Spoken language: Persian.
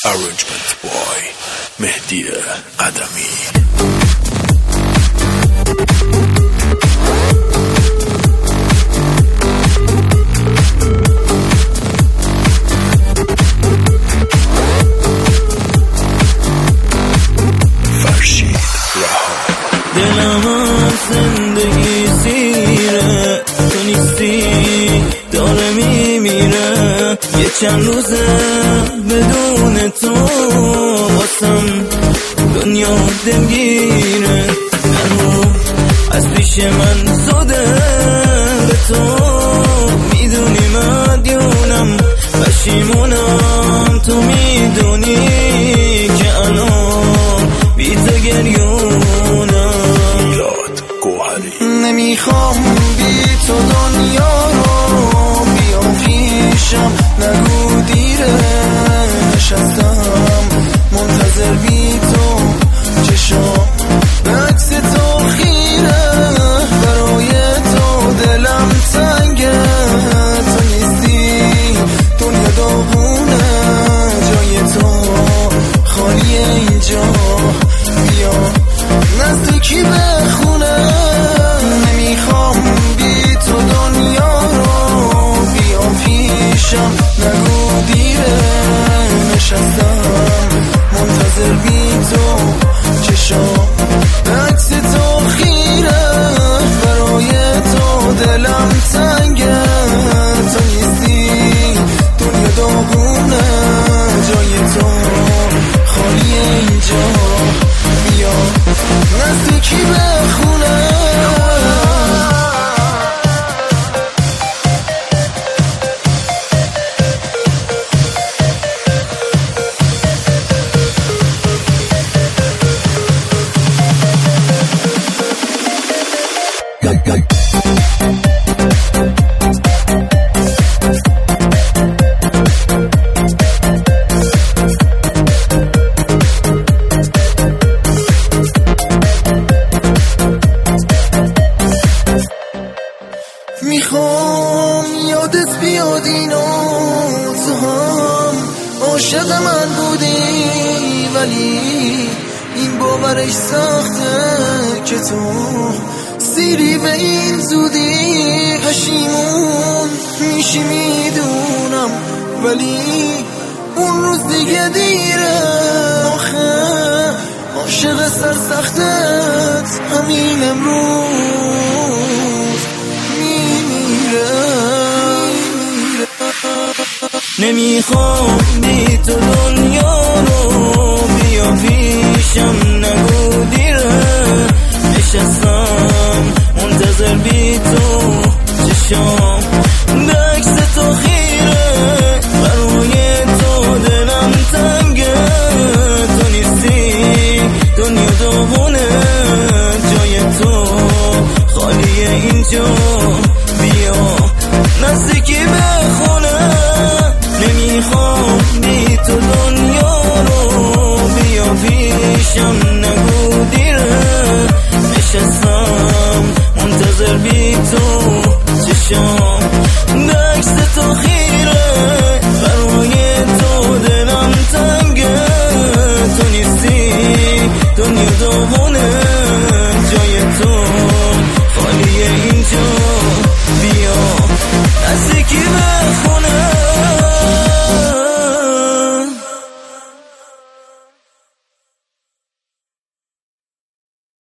Arrangement boy مهدی قدمی. دلم از زندگی سیره، تو نیستی داره میمیره. یه چند روزه بدون تو واسم دنیا دلگیره. نرو از پیش من زده به تو، میدونی مدیونم پشیمونم. تو میدونی که الان بی تو گریونم. نمیخوام بی تو دنیا رو بیا پیشم، نگو دیره. نشستم منتظر بی تو، چشام به عکس تو خیره. برای تو دلم تنگه، تو نیستی دنیا داغونه. جای تو خالیه اینجا، بیا نزدیکی به خونه. نمیخوام بی تو دنیا رو بیا پیشم، نگو دیره. نشستم منتظر بی تو، چشام به عکس تو خیره. برای تو دلم تنگه، تو نیستی دنیا داغونه. جای تو خالیه اینجا، بیا نزدیکی به خونه. میخوام یادت بیاد اینو، تو هم عاشق من بودی. ولی این باورش سخته که تو سیری به این زودی. پشیمون میشی میدونم، ولی اون روز دیگه دیره. آخه عاشق سرسختت همین امروز نمیخوام بی تو دنیا